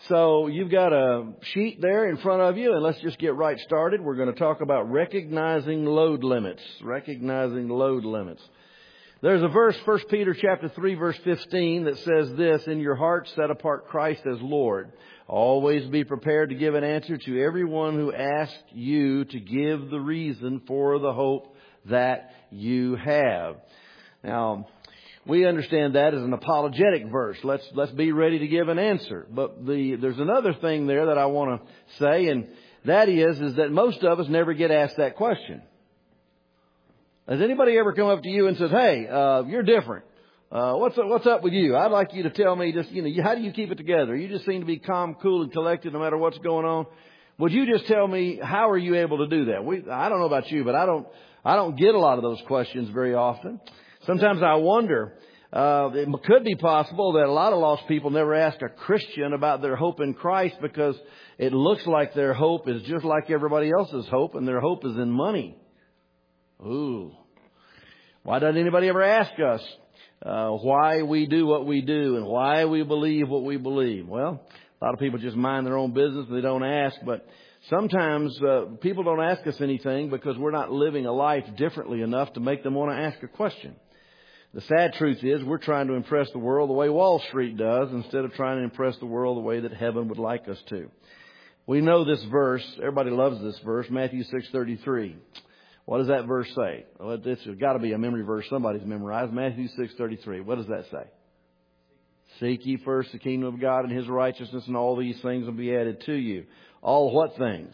So you've got a sheet there in front of you, and let's just get right started. We're going to talk about recognizing load limits. Recognizing load limits. There's a verse, 1 Peter chapter 3, verse 15, that says this: "In your heart set apart Christ as Lord. Always be prepared to give an answer to everyone who asks you to give the reason for the hope that you have." Now, we understand that as an apologetic verse. Let's be ready to give an answer. But there's another thing there that I want to say, and that is that most of us never get asked that question. Has anybody ever come up to you and says, "Hey, you're different. What's up with you? I'd like you to tell me just, how do you keep it together? You just seem to be calm, cool, and collected no matter what's going on. Would you just tell me, how are you able to do that?" I don't know about you, but I don't get a lot of those questions very often. Sometimes I wonder, it could be possible that a lot of lost people never ask a Christian about their hope in Christ because it looks like their hope is just like everybody else's hope, and their hope is in money. Ooh. Why doesn't anybody ever ask us why we do what we do and why we believe what we believe? Well, a lot of people just mind their own business and they don't ask, but sometimes people don't ask us anything because we're not living a life differently enough to make them want to ask a question. The sad truth is we're trying to impress the world the way Wall Street does instead of trying to impress the world the way that heaven would like us to. We know this verse. Everybody loves this verse, Matthew 6:33. What does that verse say? Well, it's got to be a memory verse somebody's memorized. Matthew 6:33. What does that say? "Seek ye first the kingdom of God and His righteousness, and all these things will be added to you." All what things?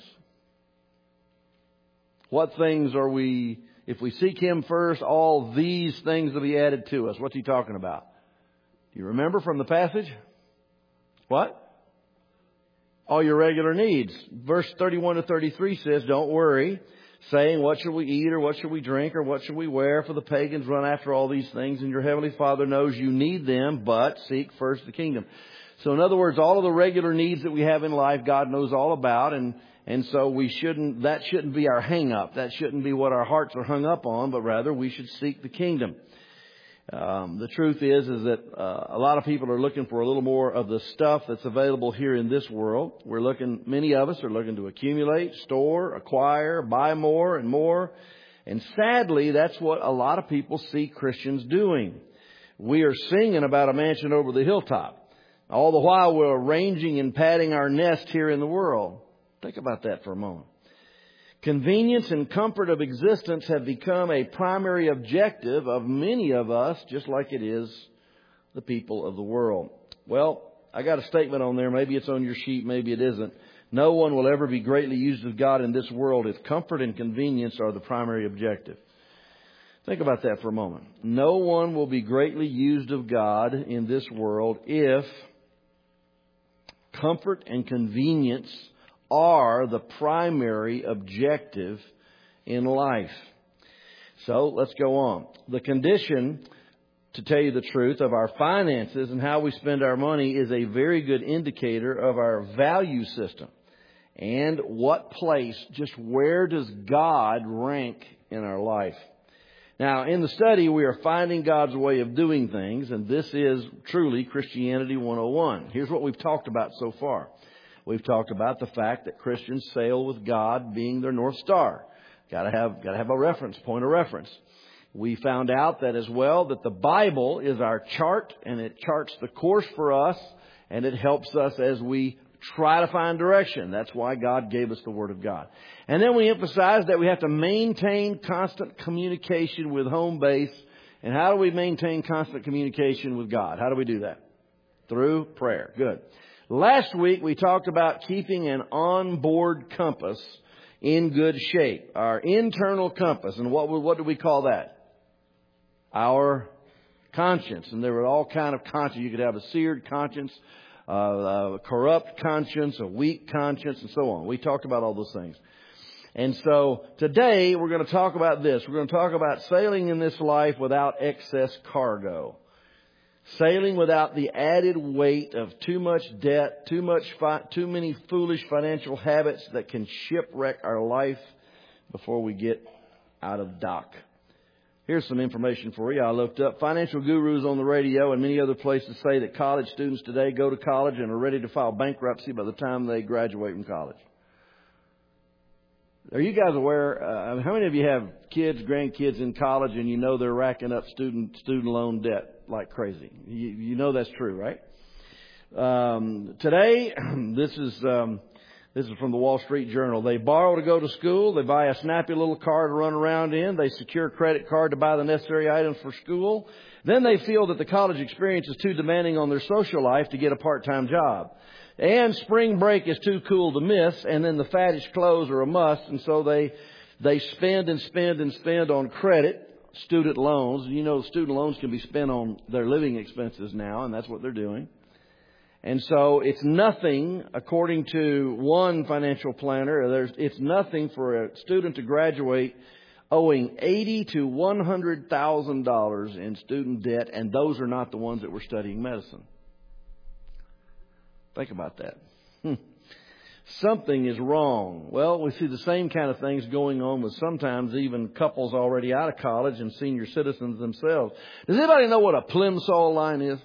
What things are we... If we seek Him first, all these things will be added to us. What's He talking about? Do you remember from the passage? What? All your regular needs. Verse 31 to 33 says, "Don't worry, saying, what shall we eat, or what shall we drink, or what shall we wear? For the pagans run after all these things, and your heavenly Father knows you need them, but seek first the kingdom." So in other words, all of the regular needs that we have in life, God knows all about, and so that shouldn't be our hang up. That shouldn't be what our hearts are hung up on, but rather we should seek the kingdom. The truth is that a lot of people are looking for a little more of the stuff that's available here in this world. Many of us are looking to accumulate, store, acquire, buy more and more. And sadly, that's what a lot of people see Christians doing. We are singing about a mansion over the hilltop. All the while we're arranging and padding our nest here in the world. Think about that for a moment. Convenience and comfort of existence have become a primary objective of many of us, just like it is the people of the world. Well, I got a statement on there. Maybe it's on your sheet, maybe it isn't. No one will ever be greatly used of God in this world if comfort and convenience are the primary objective. Think about that for a moment. No one will be greatly used of God in this world if comfort and convenience are the primary objective in life. So let's go on. The condition, to tell you the truth, of our finances and how we spend our money is a very good indicator of our value system. And what place, just where does God rank in our life? Now, in the study, we are finding God's way of doing things, and this is truly Christianity 101. Here's what we've talked about so far. We've talked about the fact that Christians sail with God being their North Star. Got to have a reference, point of reference. We found out that as well, that the Bible is our chart, and it charts the course for us, and it helps us as we try to find direction. That's why God gave us the Word of God. And then we emphasized that we have to maintain constant communication with home base. And how do we maintain constant communication with God? How do we do that? Through prayer. Good. Last week we talked about keeping an onboard compass in good shape. Our internal compass. And what do we call that? Our conscience. And there were all kind of conscience. You could have a seared conscience, a corrupt conscience, a weak conscience, and so on. We talked about all those things. And so today we're going to talk about this. We're going to talk about sailing in this life without excess cargo. Sailing without the added weight of too much debt, too many foolish financial habits that can shipwreck our life before we get out of dock. Here's some information for you. I looked up financial gurus on the radio and many other places say that college students today go to college and are ready to file bankruptcy by the time they graduate from college. Are you guys aware? How many of you have kids, grandkids in college, and you know they're racking up student loan debt like crazy? You know that's true, right? Today, this is from the Wall Street Journal. They borrow to go to school. They buy a snappy little car to run around in. They secure a credit card to buy the necessary items for school. Then they feel that the college experience is too demanding on their social life to get a part-time job. And spring break is too cool to miss. And then the faddish clothes are a must. And so they spend and spend and spend on credit, student loans. You know, student loans can be spent on their living expenses now, and that's what they're doing. And so it's nothing, according to one financial planner, it's nothing for a student to graduate owing $80,000 to $100,000 in student debt, and those are not the ones that were studying medicine. Think about that. Something is wrong. Well, we see the same kind of things going on with sometimes even couples already out of college and senior citizens themselves. Does anybody know what a Plimsoll line is?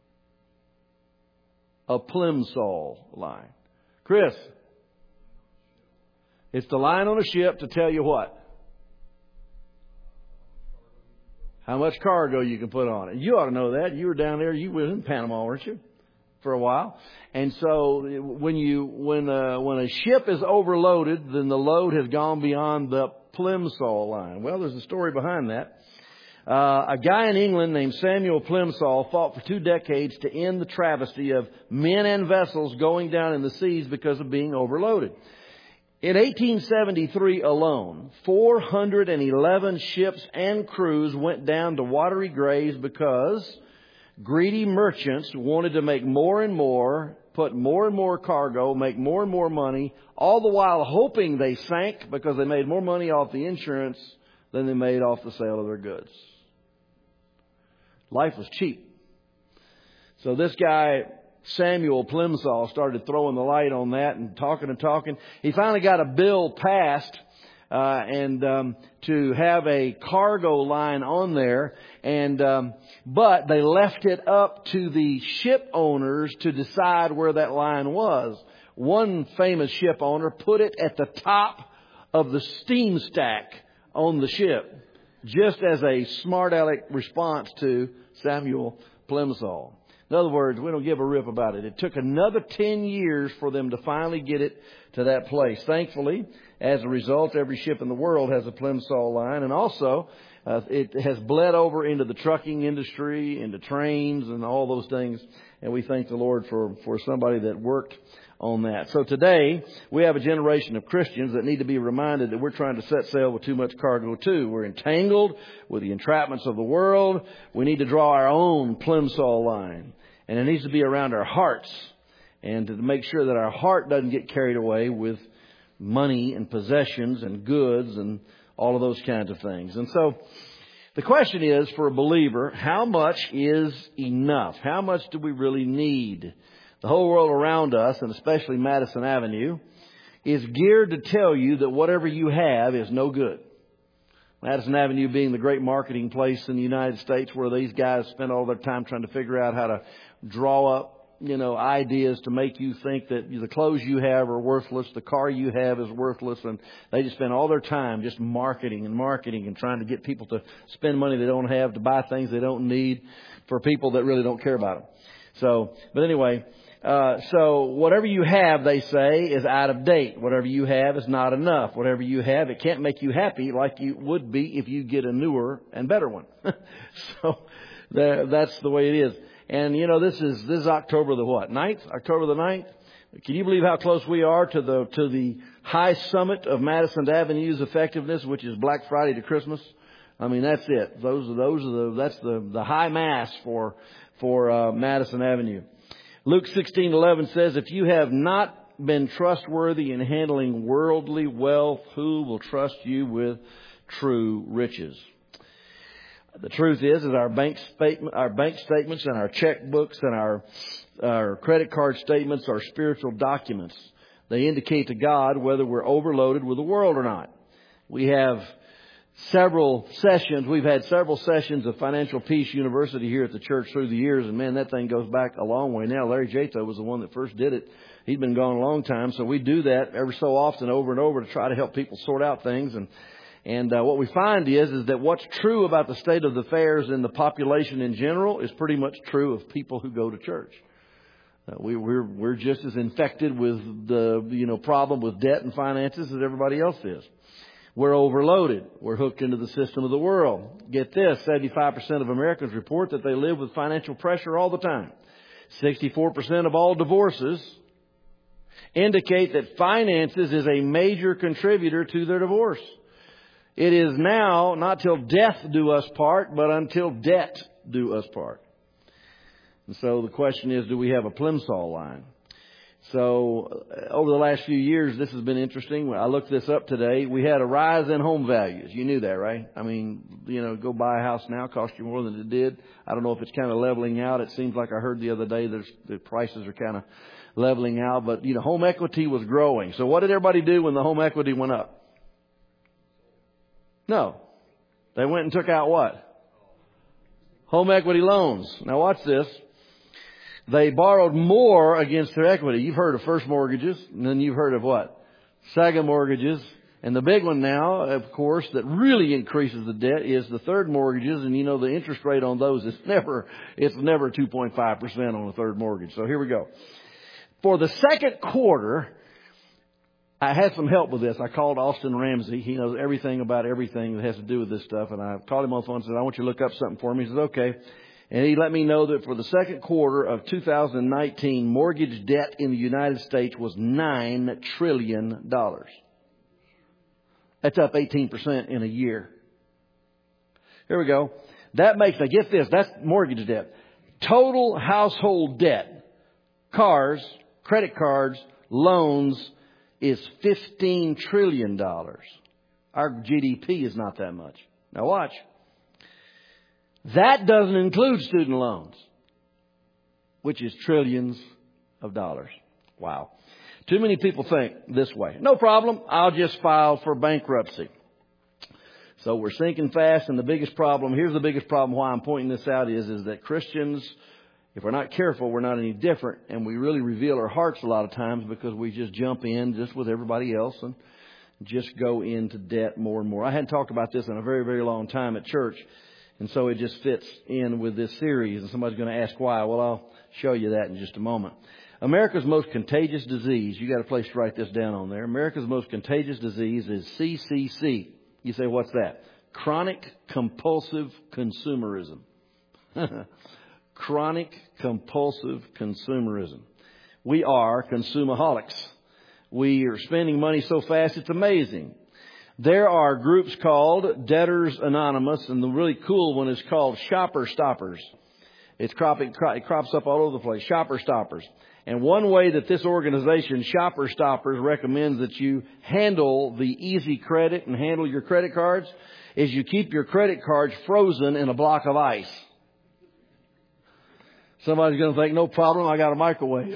A Plimsoll line. Chris, it's the line on a ship to tell you what? How much cargo you can put on it. You ought to know that. You were down there. You were in Panama, weren't you? For a while. And so when a ship is overloaded, then the load has gone beyond the Plimsoll line. Well, there's a story behind that. A guy in England named Samuel Plimsoll fought for 2 decades to end the travesty of men and vessels going down in the seas because of being overloaded. In 1873 alone, 411 ships and crews went down to watery graves because greedy merchants wanted to make more and more, put more and more cargo, make more and more money, all the while hoping they sank because they made more money off the insurance than they made off the sale of their goods. Life was cheap. So this guy, Samuel Plimsoll, started throwing the light on that and talking. He finally got a bill passed to have a cargo line on there, but they left it up to the ship owners to decide where that line was. One famous ship owner put it at the top of the steam stack on the ship, just as a smart aleck response to Samuel Plimsoll. In other words, we don't give a rip about it. It took another 10 years for them to finally get it to that place. Thankfully, as a result, every ship in the world has a Plimsoll line. And also, it has bled over into the trucking industry, into trains and all those things. And we thank the Lord for somebody that worked on that. So today, we have a generation of Christians that need to be reminded that we're trying to set sail with too much cargo too. We're entangled with the entrapments of the world. We need to draw our own Plimsoll line. And it needs to be around our hearts, and to make sure that our heart doesn't get carried away with money and possessions and goods and all of those kinds of things. And so the question is, for a believer, how much is enough? How much do we really need? The whole world around us, and especially Madison Avenue, is geared to tell you that whatever you have is no good. Madison Avenue being the great marketing place in the United States where these guys spend all their time trying to figure out how to draw up, ideas to make you think that the clothes you have are worthless, the car you have is worthless, and they just spend all their time just marketing and trying to get people to spend money they don't have, to buy things they don't need for people that really don't care about them. So whatever you have, they say, is out of date. Whatever you have is not enough. Whatever you have, it can't make you happy like you would be if you get a newer and better one. So that's the way it is. And this is October the what? 9th? October the 9th? Can you believe how close we are to the high summit of Madison Avenue's effectiveness, which is Black Friday to Christmas? I mean, that's it. That's the high mass for Madison Avenue. Luke 16:11 says, if you have not been trustworthy in handling worldly wealth, who will trust you with true riches? The truth is that our bank statements and our checkbooks and our credit card statements are spiritual documents. They indicate to God whether we're overloaded with the world or not. We have several sessions. We've had several sessions of Financial Peace University here at the church through the years. And man, that thing goes back a long way now. Larry Jato was the one that first did it. He'd been gone a long time. So we do that every so often over and over to try to help people sort out things. And what we find is that what's true about the state of affairs in the population in general is pretty much true of people who go to church. We're just as infected with the problem with debt and finances as everybody else is. We're overloaded. We're hooked into the system of the world. Get this, 75% of Americans report that they live with financial pressure all the time. 64% of all divorces indicate that finances is a major contributor to their divorce. It is now not till death do us part, but until debt do us part. And so the question is, do we have a Plimsoll line? So over the last few years, this has been interesting. I looked this up today. We had a rise in home values. You knew that, right? I mean, go buy a house now costs you more than it did. I don't know if it's kind of leveling out. It seems like I heard the other day the prices are kind of leveling out. But, home equity was growing. So what did everybody do when the home equity went up? No. They went and took out what? Home equity loans. Now watch this. They borrowed more against their equity. You've heard of first mortgages, and then you've heard of what? Second mortgages. And the big one now, of course, that really increases the debt is the third mortgages. And the interest rate on those is never 2.5% on a third mortgage. So here we go. For the second quarter, I had some help with this. I called Austin Ramsey. He knows everything about everything that has to do with this stuff. And I called him on the phone and said, I want you to look up something for me. He says, okay. And he let me know that for the second quarter of 2019, mortgage debt in the United States was $9 trillion. That's up 18% in a year. Here we go. That makes, now get this, that's mortgage debt. Total household debt, cars, credit cards, loans, is $15 trillion. Our GDP is not that much. Now watch. That doesn't include student loans, which is trillions of dollars. Wow. Too many people think this way. No problem. I'll just file for bankruptcy. So we're sinking fast. And here's the biggest problem why I'm pointing this out is that Christians, if we're not careful, we're not any different. And we really reveal our hearts a lot of times because we just jump in just with everybody else and just go into debt more and more. I hadn't talked about this in a very, very long time at church. And so it just fits in with this series. And somebody's going to ask why. Well, I'll show you that in just a moment. America's most contagious disease. You got a place to write this down on there. America's most contagious disease is CCC. You say, what's that? Chronic compulsive consumerism. Chronic compulsive consumerism. We are consumaholics. We are spending money so fast it's amazing. There are groups called Debtors Anonymous, and the really cool one is called Shopper Stoppers. It crops up all over the place. Shopper Stoppers. And one way that this organization, Shopper Stoppers, recommends that you handle the easy credit and handle your credit cards is you keep your credit cards frozen in a block of ice. Somebody's going to think, no problem, I got a microwave.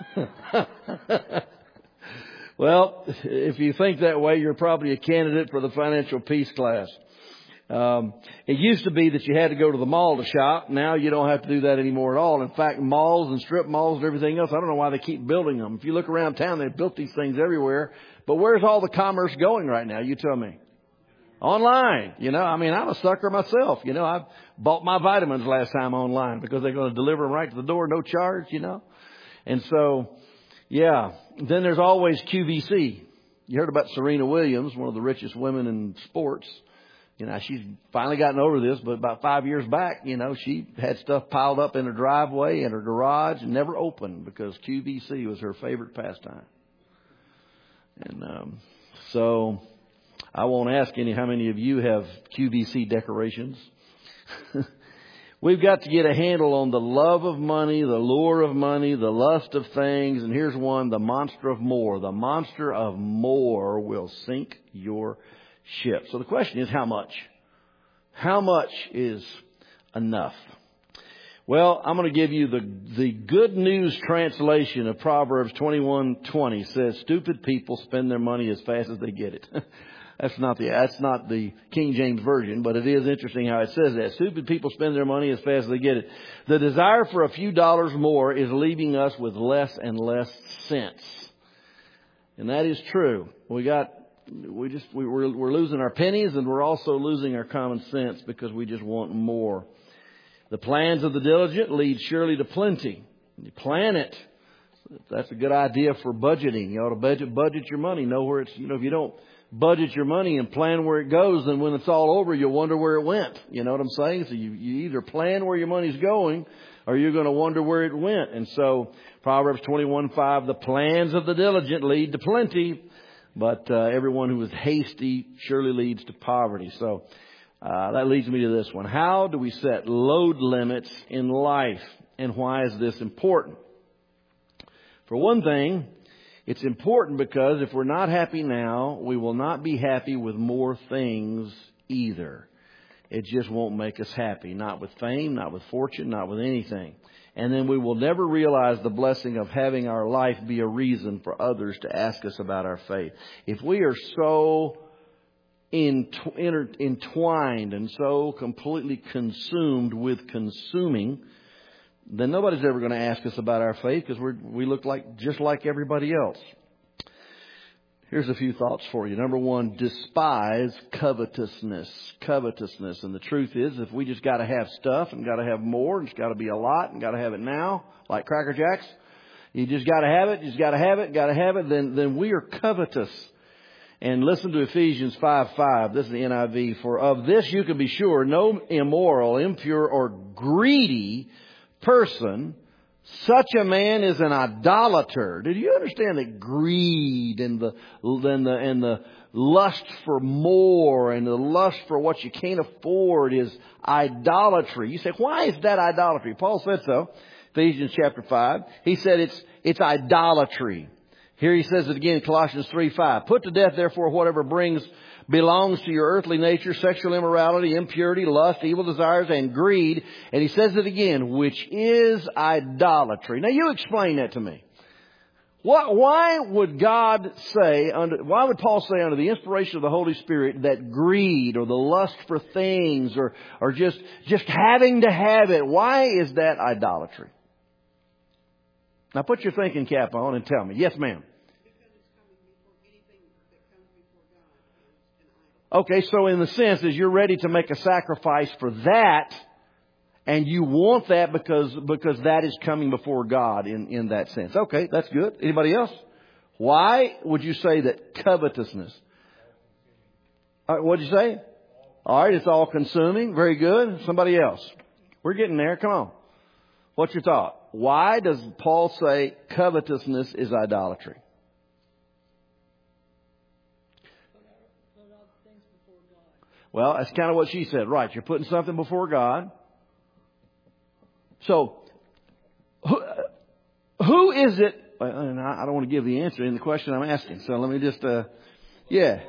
Well, if you think that way, you're probably a candidate for the financial peace class. It used to be that you had to go to the mall to shop. Now you don't have to do that anymore at all. In fact, malls and strip malls and everything else, I don't know why they keep building them. If you look around town, they've built these things everywhere. But where's all the commerce going right now? You tell me. Online. I'm a sucker myself. I bought my vitamins last time online because they're going to deliver them right to the door, no charge, And so, yeah. Then there's always QVC. You heard about Serena Williams, one of the richest women in sports. She's finally gotten over this, but about 5 years back, she had stuff piled up in her driveway and her garage and never opened because QVC was her favorite pastime. And so I won't ask how many of you have QVC decorations. We've got to get a handle on the love of money, the lure of money, the lust of things. And here's one, the monster of more. The monster of more will sink your ship. So the question is, how much? How much is enough? Well, I'm going to give you the good news translation of Proverbs 21:20 says, stupid people spend their money as fast as they get it. That's not the King James Version, but it is interesting how it says that. Stupid people spend their money as fast as they get it. The desire for a few dollars more is leaving us with less and less sense. And that is true. We're losing our pennies, and we're also losing our common sense because we just want more. The plans of the diligent lead surely to plenty. You plan it. That's a good idea for budgeting. You ought to budget your money. Know where it's, if you don't budget your money and plan where it goes, then when it's all over, you'll wonder where it went. You know what I'm saying? So you either plan where your money's going, or you're going to wonder where it went. And so Proverbs 21:5, the plans of the diligent lead to plenty, but everyone who is hasty surely leads to poverty. So that leads me to this one. How do we set load limits in life? And why is this important? For one thing, it's important because if we're not happy now, we will not be happy with more things either. It just won't make us happy. Not with fame, not with fortune, not with anything. And then we will never realize the blessing of having our life be a reason for others to ask us about our faith. If we are so entwined and so completely consumed with consuming, then nobody's ever going to ask us about our faith because we look just like everybody else. Here's a few thoughts for you. Number one, despise covetousness. Covetousness. And the truth is, if we just got to have stuff and got to have more, and it's got to be a lot and got to have it now, like Cracker Jacks, you just got to have it, then we are covetous. And listen to Ephesians 5:5. This is the NIV. For of this you can be sure, no immoral, impure, or greedy person, such a man is an idolater. Did you understand that greed and the lust for more and the lust for what you can't afford is idolatry? You say, why is that idolatry? Paul said so. Ephesians chapter 5. He said it's idolatry. Here he says it again in Colossians 3:5. Put to death, therefore, whatever belongs to your earthly nature, sexual immorality, impurity, lust, evil desires, and greed. And he says it again, which is idolatry. Now you explain that to me. Why would Paul say under the inspiration of the Holy Spirit that greed or the lust for things or just having to have it, why is that idolatry? Now put your thinking cap on and tell me. Yes, ma'am. Okay, so in the sense is you're ready to make a sacrifice for that, and you want that because that is coming before God in that sense. Okay, that's good. Anybody else? Why would you say that covetousness? What'd you say? All right, it's all consuming. Very good. Somebody else. We're getting there. Come on. What's your thought? Why does Paul say covetousness is idolatry? Well, that's kind of what she said. Right. You're putting something before God. So, who is it? And I don't want to give the answer in the question I'm asking. So let me just, yeah.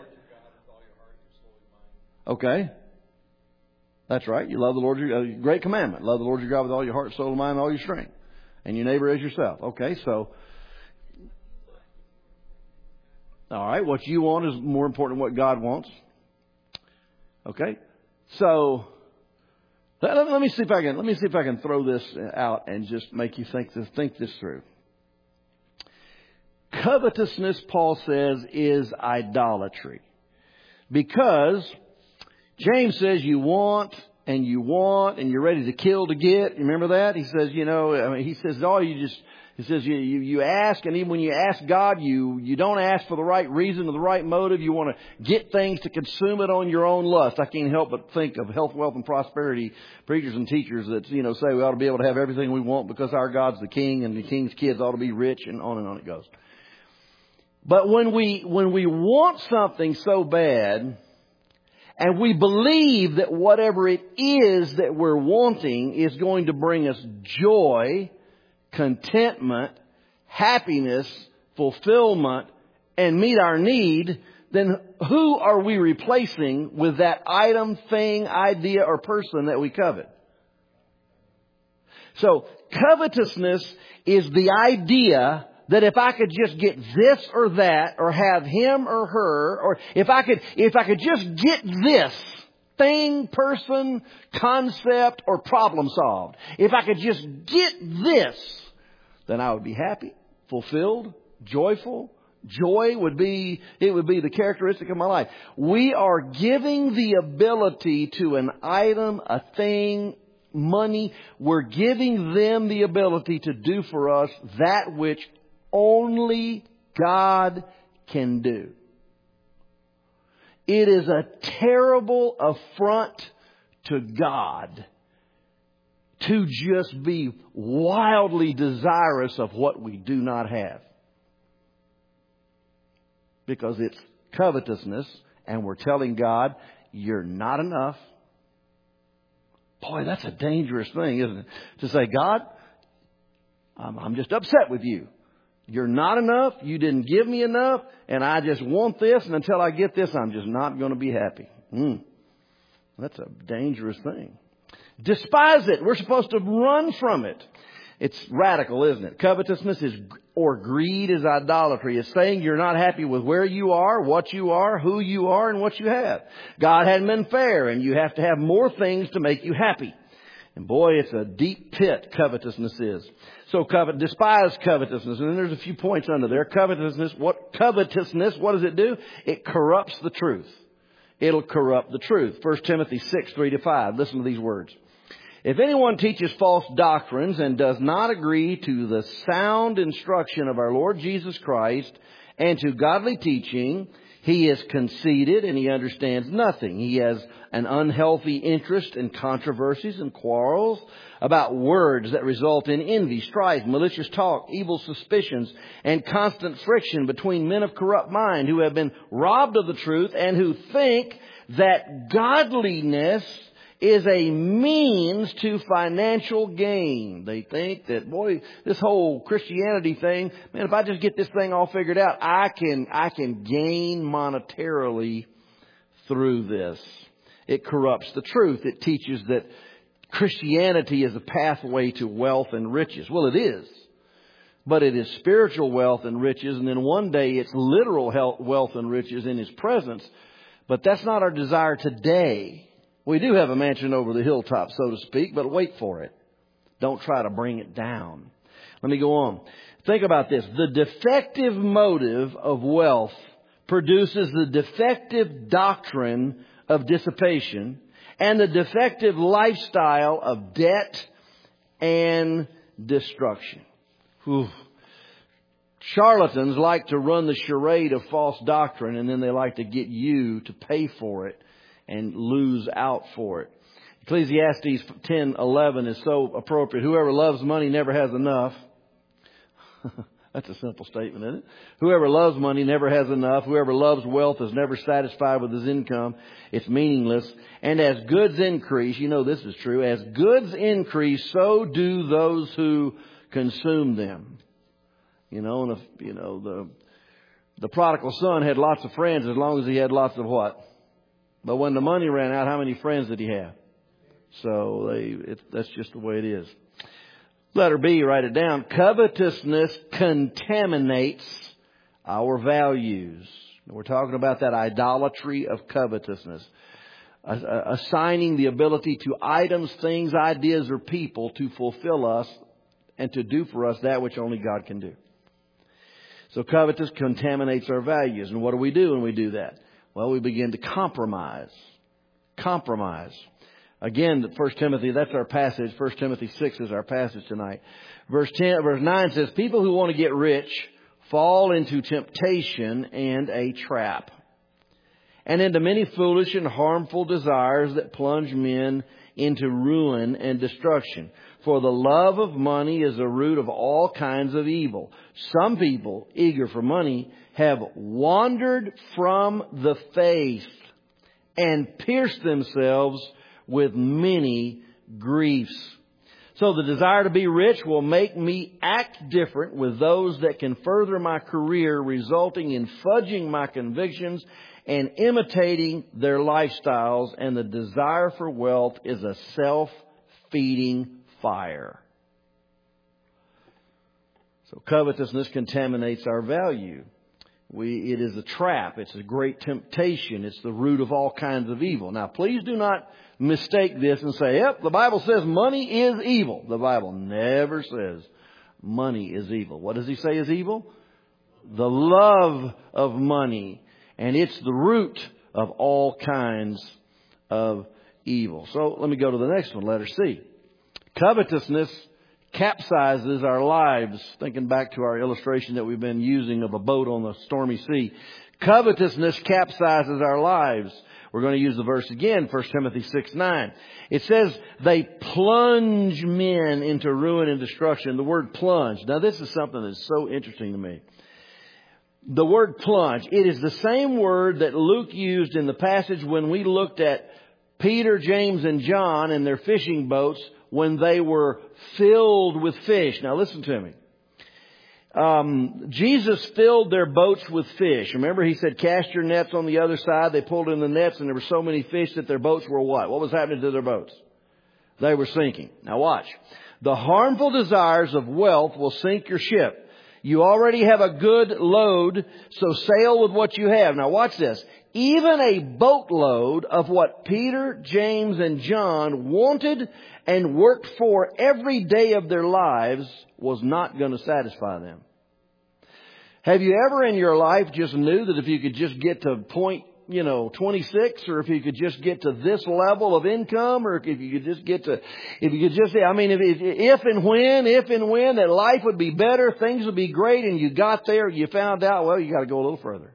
Okay. That's right. You love the Lord, great commandment. Love the Lord your God with all your heart, soul, mind, and all your strength. And your neighbor as yourself. Okay, so. All right, what you want is more important than what God wants. Okay, so let me see if I can throw this out and just make you think this through. Covetousness, Paul says, is idolatry, because James says you want and you're ready to kill to get. You remember that? He says, you ask, and even when you ask God, you don't ask for the right reason or the right motive. You want to get things to consume it on your own lust. I can't help but think of health, wealth, and prosperity preachers and teachers that, say we ought to be able to have everything we want because our God's the king and the king's kids ought to be rich, and on it goes. But when we want something so bad, and we believe that whatever it is that we're wanting is going to bring us joy, contentment, happiness, fulfillment, and meet our need, then who are we replacing with that item, thing, idea, or person that we covet? So, covetousness is the idea that if I could just get this or that, or have him or her, or if I could just get this thing, person, concept, or problem solved, if I could just get this, then I would be happy, fulfilled, joyful. Joy would be the characteristic of my life. We are giving the ability to an item, a thing, money. We're giving them the ability to do for us that which only God can do. It is a terrible affront to God to just be wildly desirous of what we do not have. Because it's covetousness, and we're telling God, you're not enough. Boy, that's a dangerous thing, isn't it? To say, God, I'm just upset with you. You're not enough. You didn't give me enough. And I just want this. And until I get this, I'm just not going to be happy. That's a dangerous thing. Despise it. We're supposed to run from it. It's radical, isn't it? Covetousness or greed is idolatry. It's saying you're not happy with where you are, what you are, who you are, and what you have. God hadn't been fair, and you have to have more things to make you happy. And boy, it's a deep pit, covetousness is. So despise covetousness. And then there's a few points under there. Covetousness, what does it do? It corrupts the truth. It'll corrupt the truth. 1 Timothy 6:3-5. Listen to these words. If anyone teaches false doctrines and does not agree to the sound instruction of our Lord Jesus Christ and to godly teaching, he is conceited and he understands nothing. He has an unhealthy interest in controversies and quarrels about words that result in envy, strife, malicious talk, evil suspicions, and constant friction between men of corrupt mind who have been robbed of the truth and who think that godliness is a means to financial gain. They think that, boy, this whole Christianity thing, man, if I just get this thing all figured out, I can gain monetarily through this. It corrupts the truth. It teaches that Christianity is a pathway to wealth and riches. Well, it is. But it is spiritual wealth and riches, and then one day it's literal wealth and riches in His presence. But that's not our desire today. We do have a mansion over the hilltop, so to speak, but wait for it. Don't try to bring it down. Let me go on. Think about this. The defective motive of wealth produces the defective doctrine of dissipation and the defective lifestyle of debt and destruction. Whew. Charlatans like to run the charade of false doctrine, and then they like to get you to pay for it and lose out for it. Ecclesiastes 10:11 is so appropriate. Whoever loves money never has enough. That's a simple statement, isn't it? Whoever loves money never has enough. Whoever loves wealth is never satisfied with his income. It's meaningless. And as goods increase, you know this is true, as goods increase, so do those who consume them. You know, and the prodigal son had lots of friends as long as he had lots of what? But when the money ran out, how many friends did he have? So that's just the way it is. Letter B, write it down. Covetousness contaminates our values. We're talking about that idolatry of covetousness. Assigning the ability to items, things, ideas, or people to fulfill us and to do for us that which only God can do. So covetous contaminates our values. And what do we do when we do that? Well, we begin to compromise. Compromise. Again, 1 Timothy, that's our passage. 1 Timothy 6 is our passage tonight. Verse 9 says, people who want to get rich fall into temptation and a trap, and into many foolish and harmful desires that plunge men into ruin and destruction. For the love of money is the root of all kinds of evil. Some people, eager for money, have wandered from the faith and pierced themselves with many griefs. So the desire to be rich will make me act different with those that can further my career, resulting in fudging my convictions and imitating their lifestyles. And the desire for wealth is a self-feeding fire. So covetousness contaminates our value. It is a trap. It's a great temptation. It's the root of all kinds of evil. Now, please do not mistake this and say, yep, the Bible says money is evil. The Bible never says money is evil. What does he say is evil? The love of money. And it's the root of all kinds of evil. So let me go to the next one, letter C. Covetousness capsizes our lives. Thinking back to our illustration that we've been using of a boat on the stormy sea. Covetousness capsizes our lives. We're going to use the verse again, 1 Timothy 6:9. It says, they plunge men into ruin and destruction. The word plunge. Now this is something that's so interesting to me. The word plunge. It is the same word that Luke used in the passage when we looked at Peter, James, and John and their fishing boats when they were filled with fish. Now listen to me. Jesus filled their boats with fish. Remember, he said, cast your nets on the other side. They pulled in the nets and there were so many fish that their boats were what? What was happening to their boats? They were sinking. Now watch. The harmful desires of wealth will sink your ship. You already have a good load, so sail with what you have. Now watch this. Even a boatload of what Peter, James, and John wanted and worked for every day of their lives was not going to satisfy them. Have you ever in your life just knew that if you could just get to point, 26, or if you could just get to this level of income, or if you could just get to, if and when that life would be better, things would be great, and you got there, you found out, well, you got to go a little further.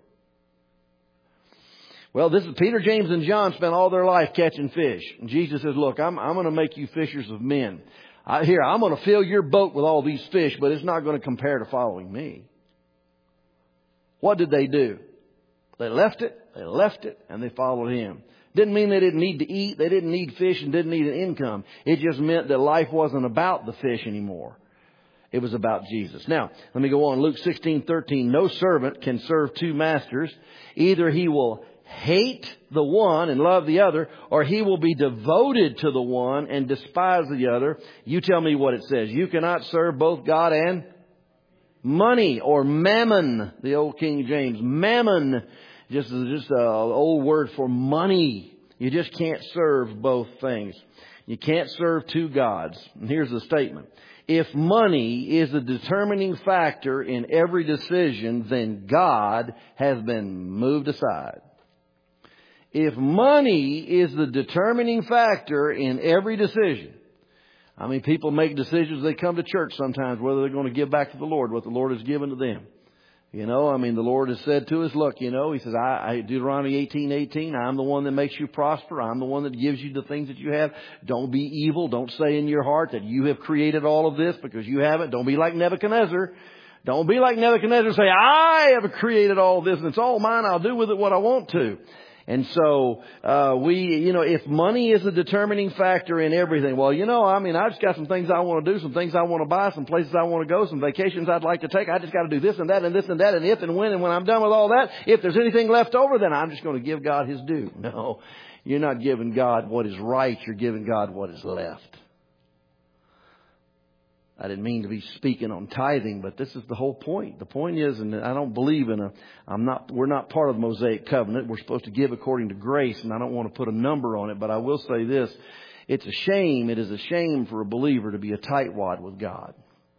Well, this is Peter, James, and John spent all their life catching fish. And Jesus says, look, I'm going to make you fishers of men. I'm going to fill your boat with all these fish, but it's not going to compare to following me. What did they do? They left it, and they followed Him. Didn't mean they didn't need to eat, they didn't need fish, and didn't need an income. It just meant that life wasn't about the fish anymore. It was about Jesus. Now, let me go on. Luke 16:13. No servant can serve two masters. Either he will hate the one and love the other, or he will be devoted to the one and despise the other. You tell me what it says. You cannot serve both God and money, or mammon, the old King James. Mammon, just an old word for money. You just can't serve both things. You can't serve two gods. And here's the statement. If money is the determining factor in every decision, then God has been moved aside. If money is the determining factor in every decision, people make decisions. They come to church sometimes whether they're going to give back to the Lord what the Lord has given to them. The Lord has said to us, look, He says, Deuteronomy 18:18, I'm the one that makes you prosper. I'm the one that gives you the things that you have. Don't be evil. Don't say in your heart that you have created all of this, because you haven't. Don't be like Nebuchadnezzar. Don't be like Nebuchadnezzar and say, I have created all this and it's all mine. I'll do with it what I want to. And so, if money is the determining factor in everything, well, I just got some things I want to do, some things I want to buy, some places I want to go, some vacations I'd like to take. I just got to do this and that and this and that. And if and when I'm done with all that, if there's anything left over, then I'm just going to give God His due. No, you're not giving God what is right. You're giving God what is left. I didn't mean to be speaking on tithing, but this is the whole point. The point is, and I don't believe we're not part of the Mosaic covenant. We're supposed to give according to grace, and I don't want to put a number on it, but I will say this. It's a shame. It is a shame for a believer to be a tightwad with God.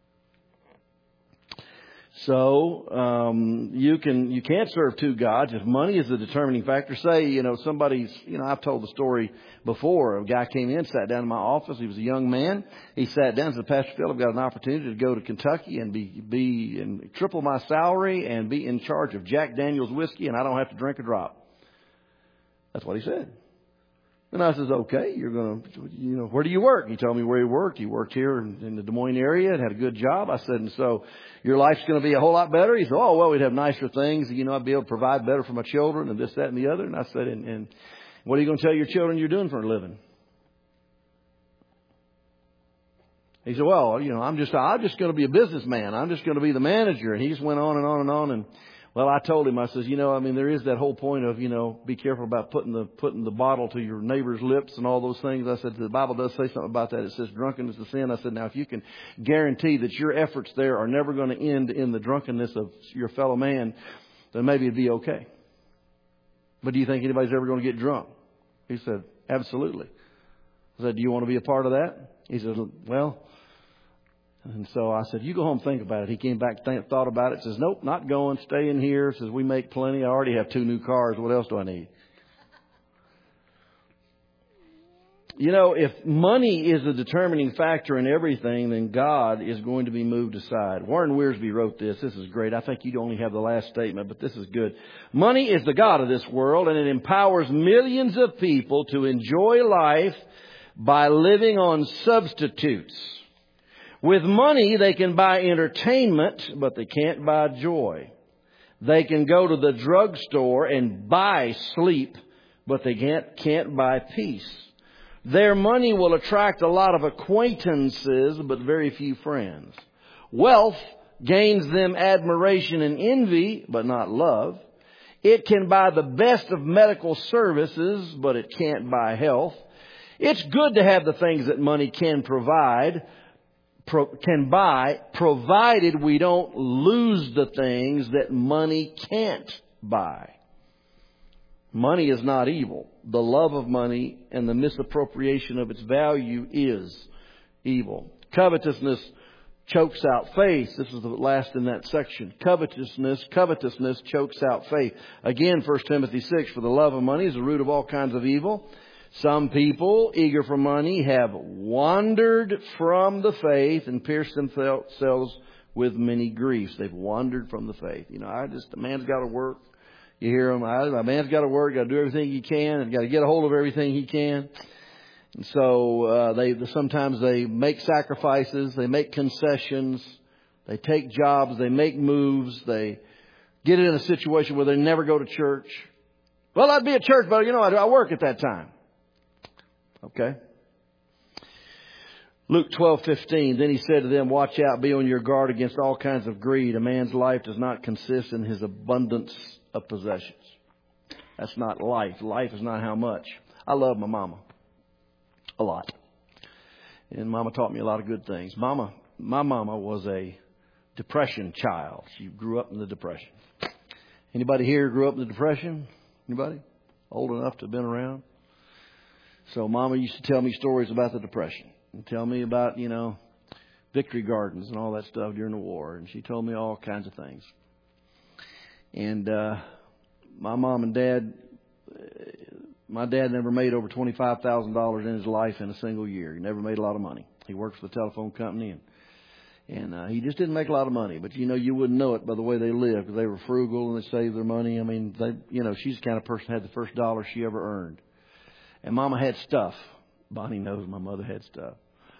So, you can't serve two gods. If money is the determining factor, say, I've told the story before. A guy came in, sat down in my office. He was a young man. He sat down and said, Pastor Phil, I've got an opportunity to go to Kentucky and be and triple my salary and be in charge of Jack Daniel's whiskey, and I don't have to drink a drop. That's what he said. And I says, okay, you're going to, where do you work? He told me where he worked. He worked here in the Des Moines area and had a good job. I said, and so your life's going to be a whole lot better? He said, oh, well, we'd have nicer things. I'd be able to provide better for my children and this, that, and the other. And I said, and what are you going to tell your children you're doing for a living? He said, well, I'm just going to be a businessman. I'm just going to be the manager. And he just went on and on and on. And Well, I told him, I says, there is that whole point of, be careful about putting the bottle to your neighbor's lips and all those things. I said, the Bible does say something about that. It says drunkenness is sin. I said, now, if you can guarantee that your efforts there are never going to end in the drunkenness of your fellow man, then maybe it'd be okay. But do you think anybody's ever going to get drunk? He said, absolutely. I said, do you want to be a part of that? He said, well... And so I said, you go home and think about it. He came back, thought about it, says, nope, not going, staying here. Says, we make plenty. I already have 2 new cars. What else do I need? If money is a determining factor in everything, then God is going to be moved aside. Warren Wiersbe wrote this. This is great. I think you only have the last statement, but this is good. Money is the God of this world, and it empowers millions of people to enjoy life by living on substitutes. With money, they can buy entertainment, but they can't buy joy. They can go to the drugstore and buy sleep, but they can't buy peace. Their money will attract a lot of acquaintances, but very few friends. Wealth gains them admiration and envy, but not love. It can buy the best of medical services, but it can't buy health. It's good to have the things that money can buy, provided we don't lose the things that money can't buy. Money is not evil. The love of money and the misappropriation of its value is evil. Covetousness chokes out faith. This is the last in that section. Covetousness chokes out faith. Again, 1 Timothy 6, for the love of money is the root of all kinds of evil. Some people, eager for money, have wandered from the faith and pierced themselves with many griefs. They've wandered from the faith. The man's got to work. You hear them, a man's got to work, got to do everything he can, and got to get a hold of everything he can. And so sometimes they make sacrifices, they make concessions, they take jobs, they make moves, they get in a situation where they never go to church. Well, I'd be at church, but I work at that time. Okay. Luke 12:15. Then he said to them, watch out, be on your guard against all kinds of greed. A man's life does not consist in his abundance of possessions. That's not life. Life is not how much. I love my mama a lot. And mama taught me a lot of good things. My mama was a Depression child. She grew up in the Depression. Anybody here grew up in the Depression? Anybody? Old enough to have been around? So Mama used to tell me stories about the Depression and tell me about, Victory Gardens and all that stuff during the war. And she told me all kinds of things. And my mom and dad, my dad never made over $25,000 in his life in a single year. He never made a lot of money. He worked for the telephone company and he just didn't make a lot of money. But, you wouldn't know it by the way they lived because they were frugal and they saved their money. She's the kind of person who had the first dollar she ever earned. And Mama had stuff. Bonnie knows my mother had stuff.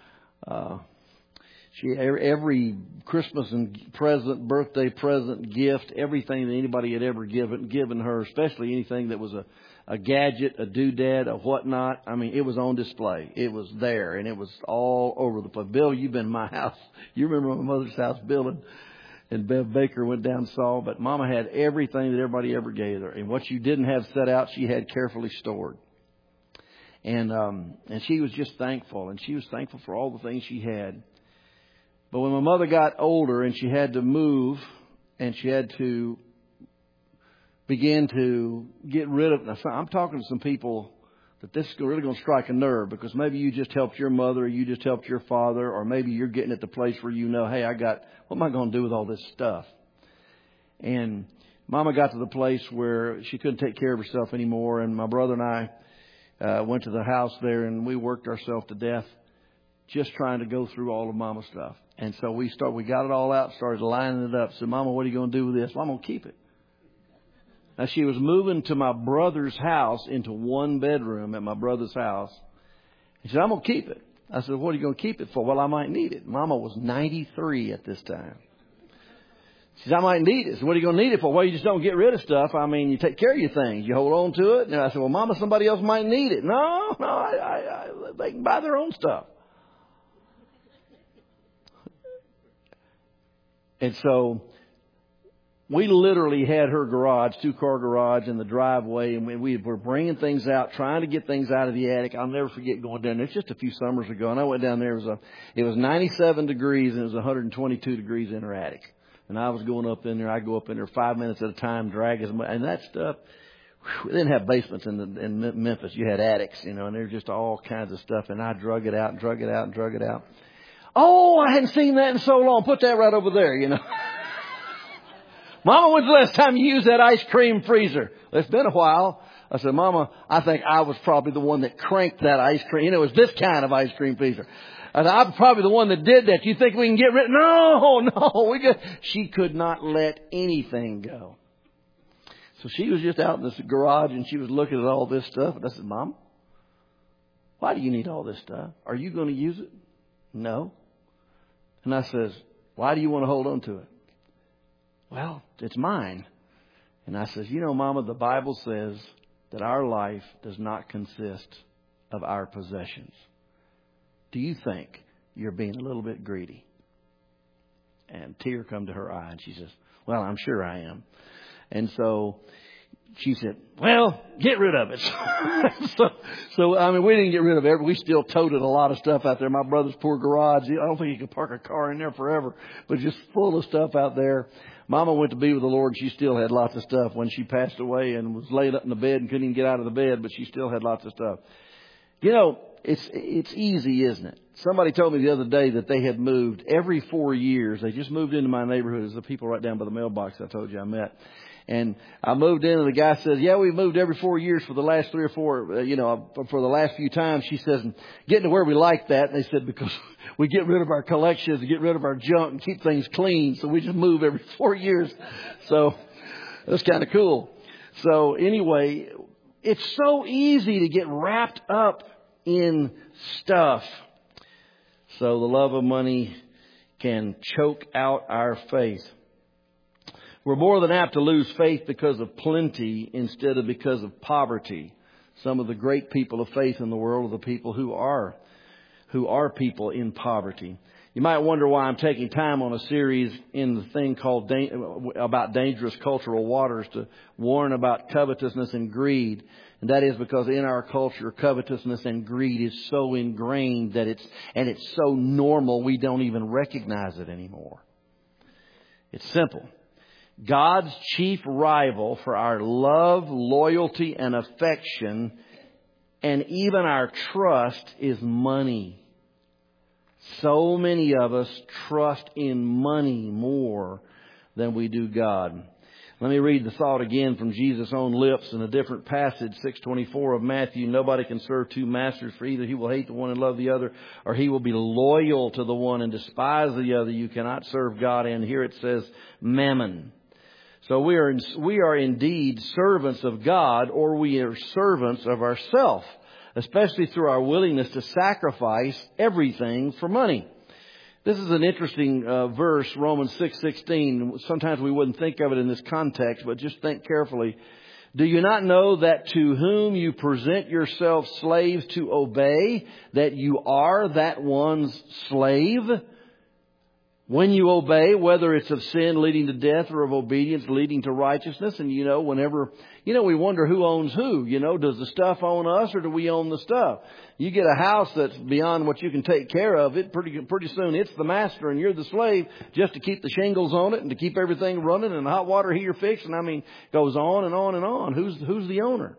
Every Christmas and present, birthday present, gift, everything that anybody had ever given her, especially anything that was a gadget, a doodad, a whatnot. It was on display. It was there, and it was all over the place. Bill, you've been in my house. You remember my mother's house, Bill and Bev Baker went down and saw. But Mama had everything that everybody ever gave her. And what you didn't have set out, she had carefully stored. And she was just thankful, and she was thankful for all the things she had. But when my mother got older and she had to move and she had to begin to get rid of... Now, I'm talking to some people that this is really going to strike a nerve because maybe you just helped your mother or you just helped your father, or maybe you're getting at the place where hey, what am I going to do with all this stuff? And Mama got to the place where she couldn't take care of herself anymore, and my brother and I went to the house there and we worked ourselves to death just trying to go through all of Mama's stuff. And so we got it all out, started lining it up. Said, Mama, what are you going to do with this? Well, I'm going to keep it. Now, she was moving to my brother's house into one bedroom at my brother's house. She said, I'm going to keep it. I said, what are you going to keep it for? Well, I might need it. Mama was 93 at this time. She said, I might need it. So what are you going to need it for? Well, you just don't get rid of stuff. You take care of your things. You hold on to it. And I said, well, Mama, somebody else might need it. No, they can buy their own stuff. And so We literally had her garage, 2-car garage in the driveway, and we were bringing things out, trying to get things out of the attic. I'll never forget going down there. It's just a few summers ago, and I went down there. It was 97 degrees, and it was 122 degrees in her attic. And I was going up in there. I go up in there 5 minutes at a time, drag as much, and that stuff. Whew, they didn't have basements in Memphis. You had attics, and there's just all kinds of stuff. And I drug it out and drug it out and drug it out. Oh, I hadn't seen that in so long. Put that right over there, Mama, when's the last time you used that ice cream freezer? It's been a while. I said, Mama, I think I was probably the one that cranked that ice cream. It was this kind of ice cream freezer. I said, I'm probably the one that did that. You think we can get rid? No. She could not let anything go. So she was just out in this garage and she was looking at all this stuff. And I said, Mom, why do you need all this stuff? Are you going to use it? No. And I says, why do you want to hold on to it? Well, it's mine. And I says, Mama, the Bible says that our life does not consist of our possessions. Do you think you're being a little bit greedy? And a tear come to her eye and she says, well, I'm sure I am. And so she said, well, get rid of it. So, we didn't get rid of it. We still toted a lot of stuff out there. My brother's poor garage, I don't think you could park a car in there forever, but just full of stuff out there. Mama went to be with the Lord. She still had lots of stuff when she passed away and was laid up in the bed and couldn't even get out of the bed, but she still had lots of stuff. It's easy, isn't it? Somebody told me the other day that they had moved every 4 years. They just moved into my neighborhood. It's the people right down by the mailbox I told you I met. And I moved in and the guy says, yeah, we've moved every 4 years for the last 3 or 4, for the last few times. She says, getting to where we like that. And they said, because we get rid of our collections and get rid of our junk and keep things clean. So we just move every 4 years. So that's kind of cool. So anyway, it's so easy to get wrapped up in stuff. So the love of money can choke out our faith. We're more than apt to lose faith because of plenty instead of because of poverty. Some of the great people of faith in the world are the people who are people in poverty. You might wonder why I'm taking time on a series in the thing called about dangerous cultural waters to warn about covetousness and greed. And that is because in our culture, covetousness and greed is so ingrained that it's so normal we don't even recognize it anymore. It's simple. God's chief rival for our love, loyalty, and affection, and even our trust, is money. So many of us trust in money more than we do God. Let me read the thought again from Jesus' own lips in a different passage, 6:24 of Matthew. Nobody can serve two masters, for either he will hate the one and love the other, or he will be loyal to the one and despise the other. You cannot serve God. And here it says mammon. So we are indeed servants of God, or we are servants of ourselves, especially through our willingness to sacrifice everything for money. This is an interesting verse, Romans 6:16. Sometimes we wouldn't think of it in this context, but just think carefully. Do you not know that to whom you present yourselves slaves to obey, that you are that one's slave? When you obey, whether it's of sin leading to death or of obedience leading to righteousness. And whenever, we wonder who owns who. Does the stuff own us or do we own the stuff? You get a house that's beyond what you can take care of, it pretty soon it's the master and you're the slave just to keep the shingles on it and to keep everything running and the hot water heater fixed. And goes on and on and on. Who's the owner?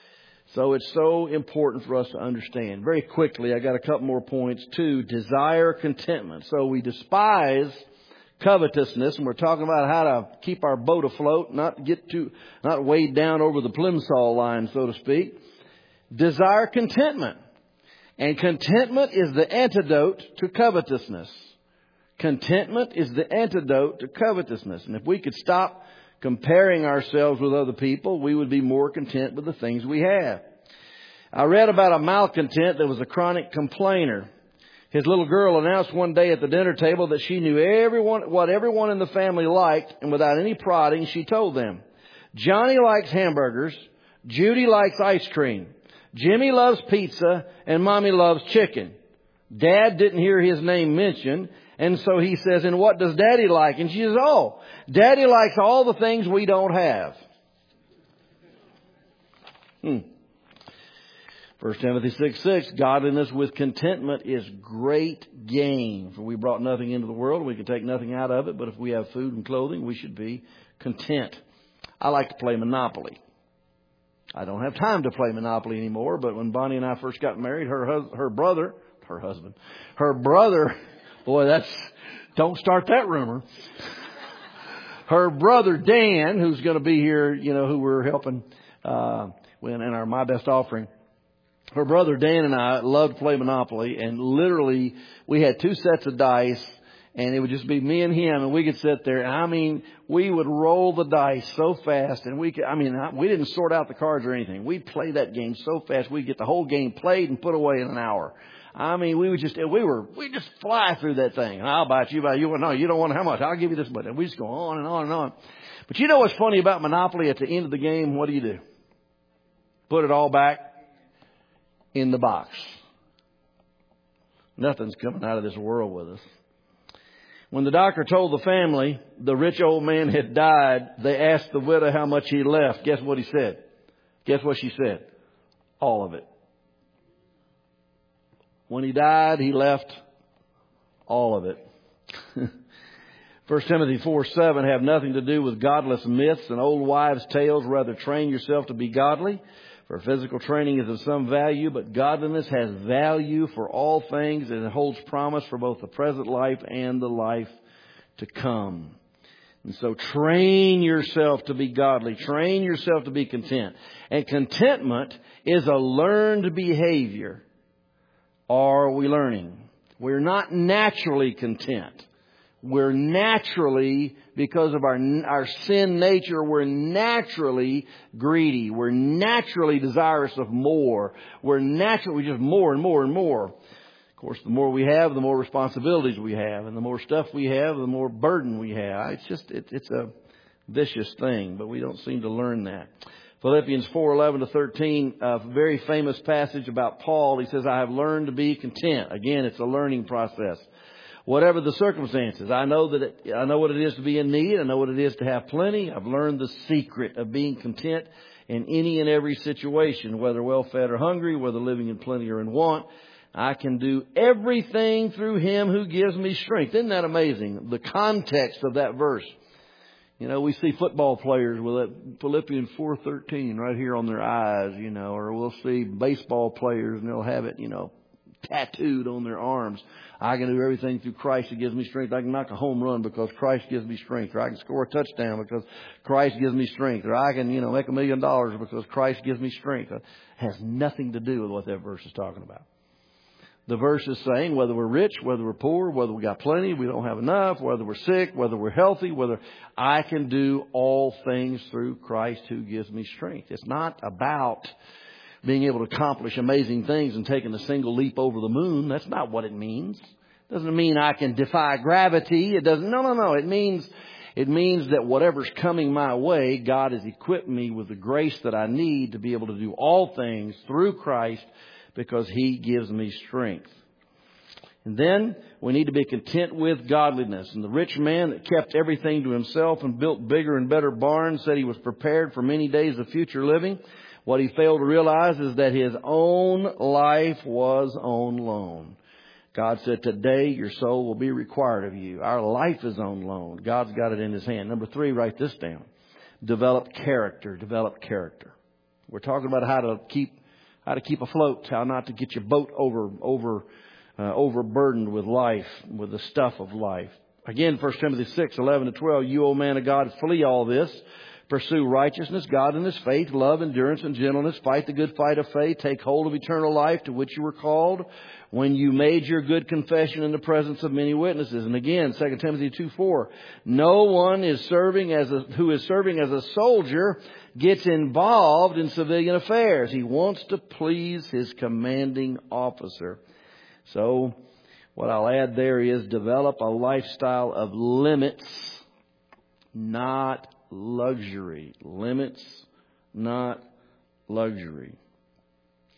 So it's so important for us to understand. Very quickly, I got a couple more points. 2, desire contentment. So we despise covetousness, and we're talking about how to keep our boat afloat, not weighed down over the plimsoll line, so to speak. Desire contentment. And contentment is the antidote to covetousness. Contentment is the antidote to covetousness. And if we could stop comparing ourselves with other people, we would be more content with the things we have. I read about a malcontent that was a chronic complainer. His little girl announced one day at the dinner table that she knew what everyone in the family liked, and without any prodding, she told them, Johnny likes hamburgers, Judy likes ice cream, Jimmy loves pizza, and Mommy loves chicken. Dad didn't hear his name mentioned, And so he says, and what does Daddy like? And she says, oh, Daddy likes all the things we don't have. 1 Timothy 6:6, godliness with contentment is great gain. For we brought nothing into the world, we can take nothing out of it, but if we have food and clothing, we should be content. I like to play Monopoly. I don't have time to play Monopoly anymore, but when Bonnie and I first got married, her brother, boy, don't start that rumor. Her brother Dan, who's going to be here, who we're helping in our My Best Offering. Her brother Dan and I loved to play Monopoly, and literally we had 2 sets of dice, and it would just be me and him, and we could sit there, and we would roll the dice so fast, and we didn't sort out the cards or anything. We'd play that game so fast, we'd get the whole game played and put away in an hour. We just fly through that thing. I'll buy it, you buy it, no, you don't want how much? I'll give you this much. And we just go on and on and on. But you know what's funny about Monopoly? At the end of the game, what do? Put it all back in the box. Nothing's coming out of this world with us. When the doctor told the family the rich old man had died, they asked the widow how much he left. Guess what he said? Guess what she said? All of it. When he died, he left all of it. 1 Timothy 4:7, have nothing to do with godless myths and old wives' tales. Rather, train yourself to be godly. For physical training is of some value, but godliness has value for all things, and it holds promise for both the present life and the life to come. And so train yourself to be godly. Train yourself to be content. And contentment is a learned behavior. Are we learning? We're not naturally content. We're naturally, because of our sin nature, we're naturally greedy. We're naturally desirous of more. We just more and more and more. Of course, the more we have, the more responsibilities we have. And the more stuff we have, the more burden we have. It's a vicious thing, but we don't seem to learn that. Philippians 4:11-13, a very famous passage about Paul. He says, I have learned to be content. Again, it's a learning process. Whatever the circumstances, I know what it is to be in need. I know what it is to have plenty. I've learned the secret of being content in any and every situation, whether well-fed or hungry, whether living in plenty or in want. I can do everything through Him who gives me strength. Isn't that amazing? The context of that verse. We see football players with that Philippians 4:13 right here on their eyes, or we'll see baseball players and they'll have it, tattooed on their arms. I can do everything through Christ who gives me strength. I can knock a home run because Christ gives me strength. Or I can score a touchdown because Christ gives me strength. Or I can, make $1 million because Christ gives me strength. It has nothing to do with what that verse is talking about. The verse is saying whether we're rich, whether we're poor, whether we got plenty, we don't have enough, whether we're sick, whether we're healthy, whether I can do all things through Christ who gives me strength. It's not about being able to accomplish amazing things and taking a single leap over the moon. That's not what it means. It doesn't mean I can defy gravity. It doesn't. No. It means that whatever's coming my way, God has equipped me with the grace that I need to be able to do all things through Christ because He gives me strength. And then we need to be content with godliness. And the rich man that kept everything to himself and built bigger and better barns said he was prepared for many days of future living. What he failed to realize is that his own life was on loan. God said, today your soul will be required of you. Our life is on loan. God's got it in His hand. Number 3, write this down. Develop character. Develop character. We're talking about how to keep afloat, how not to get your boat overburdened with life, with the stuff of life. Again, 1 Timothy 6:11-12, you, O man of God, flee all this. Pursue righteousness, godliness, faith, love, endurance, and gentleness. Fight the good fight of faith. Take hold of eternal life to which you were called when you made your good confession in the presence of many witnesses. And again, 2 Timothy 2:4. No one who is serving as a soldier gets involved in civilian affairs. He wants to please his commanding officer. So what I'll add there is develop a lifestyle of limits, not luxury. Limits, not luxury.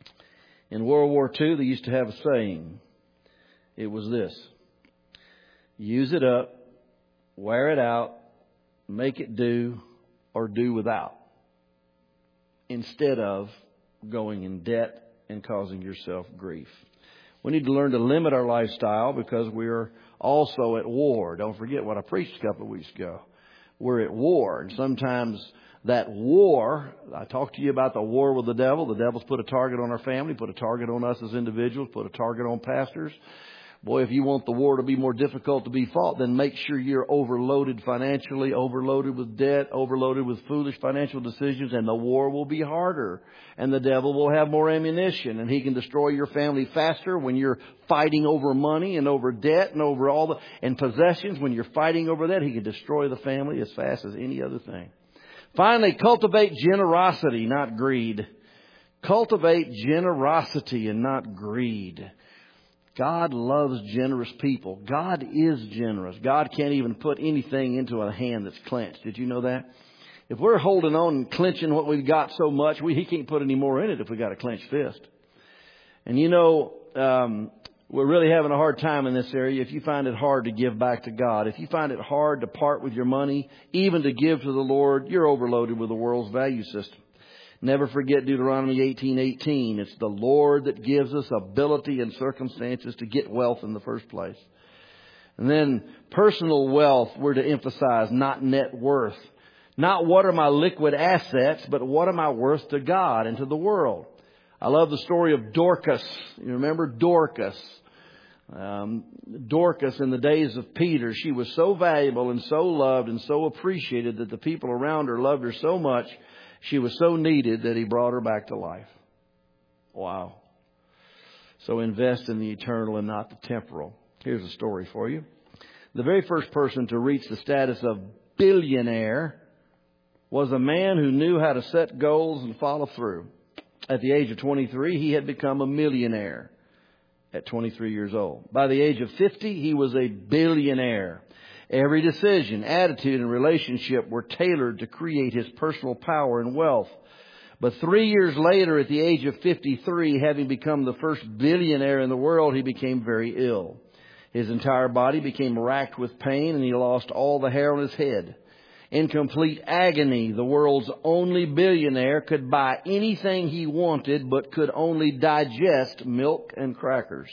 In World War II, they used to have a saying. It was this: use it up, wear it out, make it do, or do without, instead of going in debt and causing yourself grief. We need to learn to limit our lifestyle because we are also at war. Don't forget what I preached a couple of weeks ago. We're at war, and sometimes that war, I talked to you about the war with the devil. The devil's put a target on our family, put a target on us as individuals, put a target on pastors. Boy, if you want the war to be more difficult to be fought, then make sure you're overloaded financially, overloaded with debt, overloaded with foolish financial decisions, and the war will be harder. And the devil will have more ammunition, and he can destroy your family faster when you're fighting over money and over debt and over and possessions. When you're fighting over that, he can destroy the family as fast as any other thing. Finally, cultivate generosity, not greed. Cultivate generosity and not greed. God loves generous people. God is generous. God can't even put anything into a hand that's clenched. Did you know that? If we're holding on and clenching what we've got so much, He can't put any more in it if we got a clenched fist. And we're really having a hard time in this area. If you find it hard to give back to God, if you find it hard to part with your money, even to give to the Lord, you're overloaded with the world's value system. Never forget Deuteronomy 18:18. It's the Lord that gives us ability and circumstances to get wealth in the first place. And then personal wealth, we're to emphasize, not net worth. Not what are my liquid assets, but what am I worth to God and to the world. I love the story of Dorcas. You remember Dorcas? Dorcas in the days of Peter, she was so valuable and so loved and so appreciated that the people around her loved her so much. She was so needed that he brought her back to life. Wow. So invest in the eternal and not the temporal. Here's a story for you. The very first person to reach the status of billionaire was a man who knew how to set goals and follow through. At the age of 23, he had become a millionaire at 23 years old. By the age of 50, he was a billionaire. Every decision, attitude, and relationship were tailored to create his personal power and wealth. But 3 years later, at the age of 53, having become the first billionaire in the world, he became very ill. His entire body became racked with pain, and he lost all the hair on his head. In complete agony, the world's only billionaire could buy anything he wanted, but could only digest milk and crackers.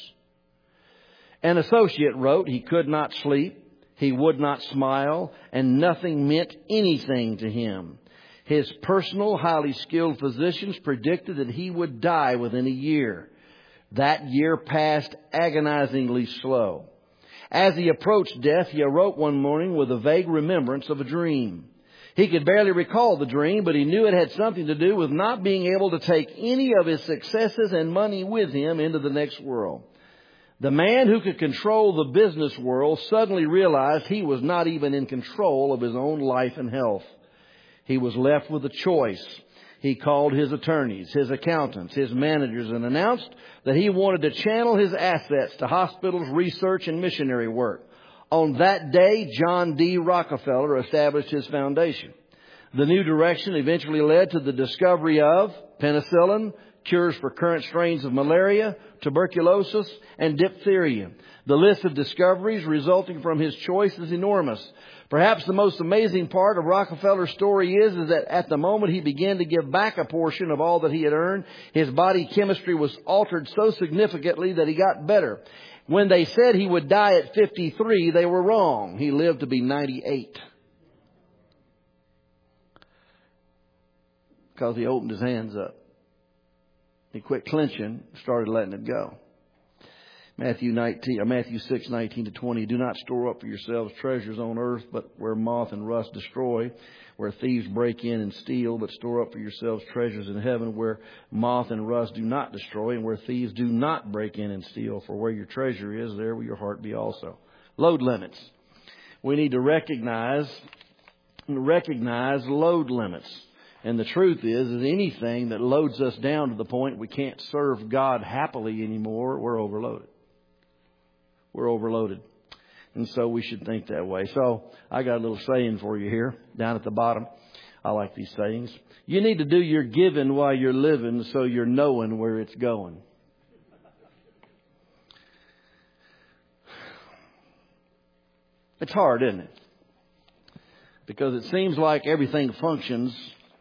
An associate wrote he could not sleep. He would not smile, and nothing meant anything to him. His personal, highly skilled physicians predicted that he would die within a year. That year passed agonizingly slow. As he approached death, he awoke one morning with a vague remembrance of a dream. He could barely recall the dream, but he knew it had something to do with not being able to take any of his successes and money with him into the next world. The man who could control the business world suddenly realized he was not even in control of his own life and health. He was left with a choice. He called his attorneys, his accountants, his managers, and announced that he wanted to channel his assets to hospitals, research, and missionary work. On that day, John D. Rockefeller established his foundation. The new direction eventually led to the discovery of penicillin, cures for current strains of malaria, tuberculosis, and diphtheria. The list of discoveries resulting from his choice is enormous. Perhaps the most amazing part of Rockefeller's story is that at the moment he began to give back a portion of all that he had earned, his body chemistry was altered so significantly that he got better. When they said he would die at 53, they were wrong. He lived to be 98. Because he opened his hands up. He quit clenching, started letting it go. Matthew 6:19-20. Do not store up for yourselves treasures on earth, but where moth and rust destroy, where thieves break in and steal, but store up for yourselves treasures in heaven, where moth and rust do not destroy, and where thieves do not break in and steal. For where your treasure is, there will your heart be also. Load limits. We need to recognize load limits. And the truth is anything that loads us down to the point we can't serve God happily anymore, we're overloaded. We're overloaded. And so we should think that way. So I got a little saying for you here down at the bottom. I like these sayings. You need to do your giving while you're living so you're knowing where it's going. It's hard, isn't it? Because it seems like everything functions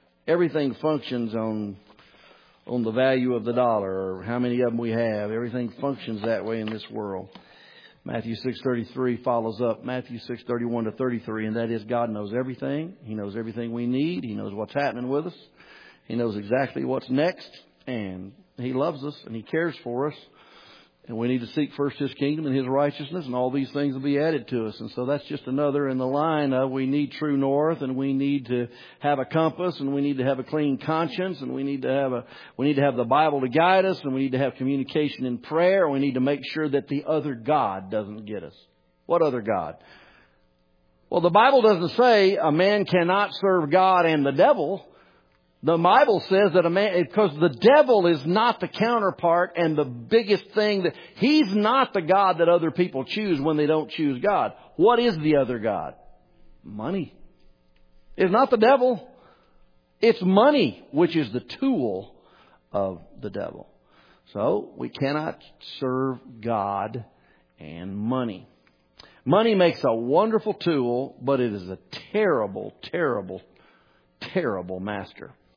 on the value of the dollar, or how many of them we have. Everything functions that way in this world. Matthew 6:33 follows up Matthew 6:31 to 33, and that is God knows everything. He knows everything we need. He knows what's happening with us. He knows exactly what's next, and He loves us and He cares for us. And we need to seek first His kingdom and His righteousness, and all these things will be added to us. And so that's just another in the line of we need true north, and we need to have a compass, and we need to have a clean conscience, and we need to have the Bible to guide us, and we need to have communication in prayer, and we need to make sure that the other god doesn't get us. What other god? Well, the Bible doesn't say a man cannot serve God and the devil. The Bible says that because the devil is not the counterpart and the biggest thing, that he's not the God that other people choose when they don't choose God. What is the other god? Money. It's not the devil. It's money, which is the tool of the devil. So we cannot serve God and money. Money makes a wonderful tool, but it is a terrible, terrible, terrible master.